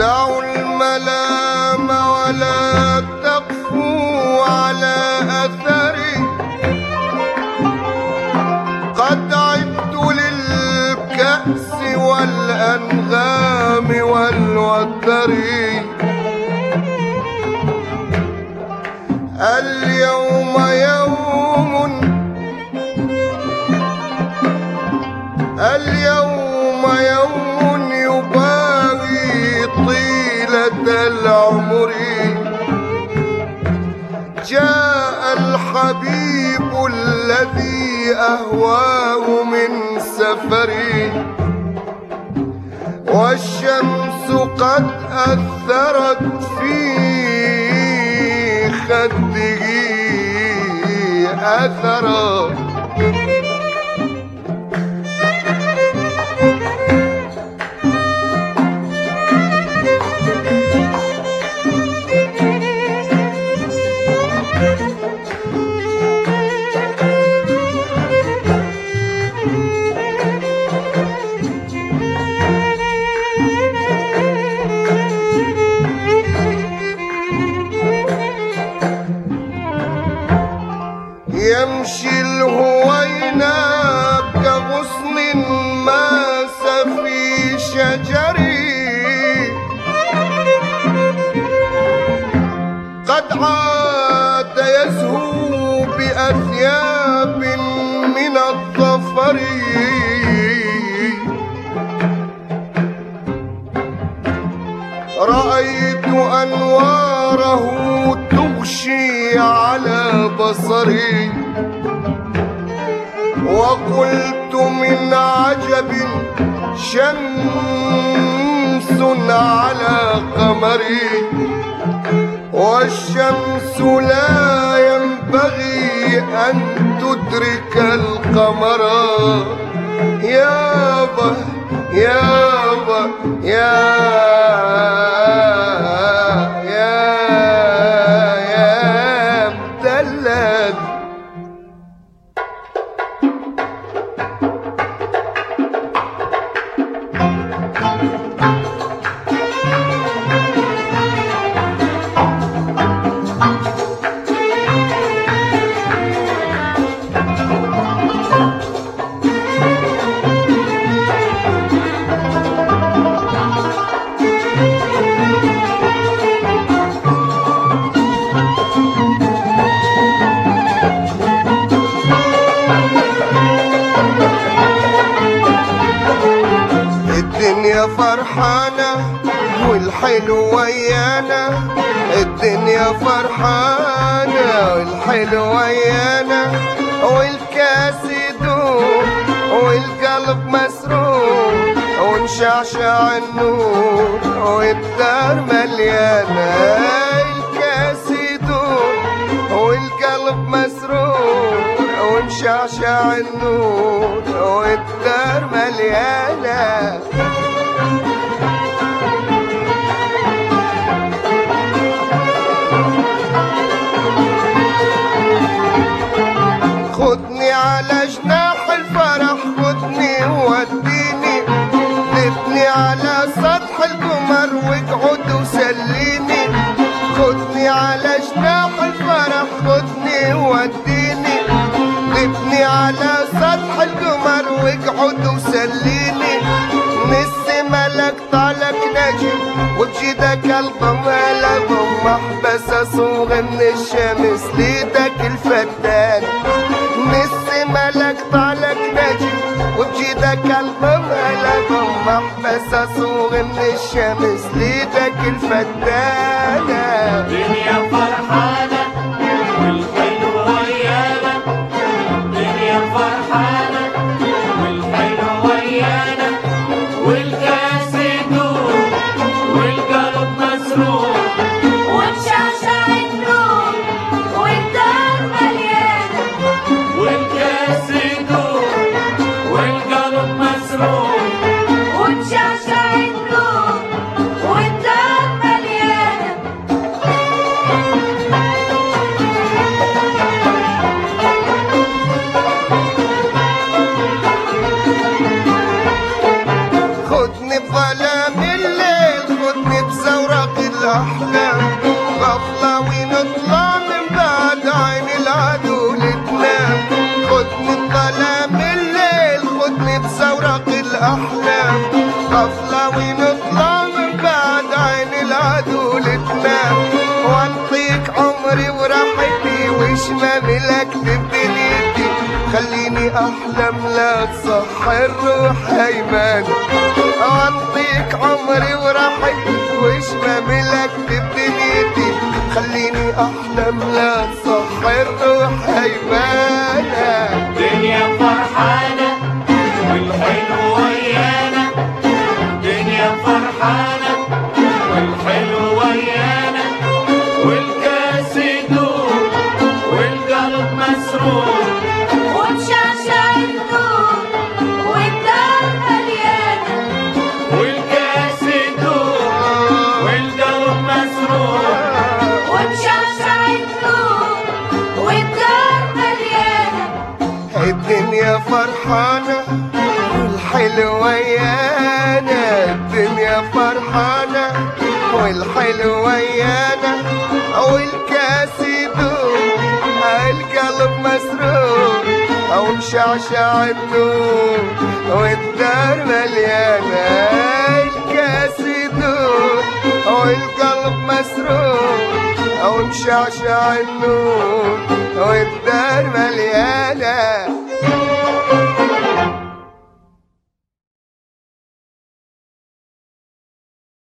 دعوا الملام ولا تقفوا على أثري، قد عدت للكأس والأنغام والوتر. اليوم يوم، اليوم يوم يباغي طيلة العمر. جاء الحبيب الذي أهواه من سفري، والشمس قد أثرت في خده أثرا. يمشي الهوينا كغصن ماس في شجري، قد عاد يزهو بأثياب من الظفر. رأيت أنواره تغشي على بصري، وقلت من عجب شمس على قمري، والشمس لا ينبغي أن تدرك القمر. يابا يابا يا مدلل. الدنيا فرحانة والحلو ويانا، الدنيا فرحانة والحلو ويانا، والكاس يدوب والقلب مسرور، ونشعشع النور والدار مليانة. الكاس يدوب والقلب مسرور، ونشعشع النور والدار مليانة. خدني على جناح الفرح، خدني ووديني، لفني على سطح القمر واقعد وسليني. خدني على جناح الفرح، خدني ووديني، لفني على سطح القمر واقعد وسليني. نسي ملك طالك نجم وبجيدك القمر، محبس اصوغ من الشمس ليدك الفتان. نسي ملك طالك نجم وبجيدك القمر، محبس اصوغ من الشمس ليدك الفتان. دنيا فرحانة والحلو ويانا، دنيا فرحانة والحلو ويانا، والكاس يدوب والقلب مسرور، ونشعشع النور والدار مليانة. والكاس يدوب والقلب مسرور، ونشعشع النور والدار مليانة. خدني بظلام الليل، خدني الأحلام غفلة ونطلع من بعد عين العدو لتنام خدني الظلام الليل خدني بزورق الأحلام غفلة ونطلع من بعد عين العدو لتنام وانطيك عمري وراحتي وشمام لك بدنيتي خليني احلم لا تصح الروح هيمانة وانطيك عمري وراحتي وشمام لك بدنيتي خليني احلم لا تصح الروح هيمانة دنيا فرحانة والحلو ويانا دنيا فرحانة والحلو ويانا والكاس يدوب والقلب مسرور ومشعشع النور والدار مليانة والكاس يدوب والقلب مسرور ومشعشع النور والدار مليانة الدنيا فرحانة والحلو ويانا الدنيا فرحانة والحلو ويانا والكاس يدوب القلب مسرور او مشعشع النور والدار مليانة الكاس يدوب والقلب مسرور او مشعشع النور والدار مليانة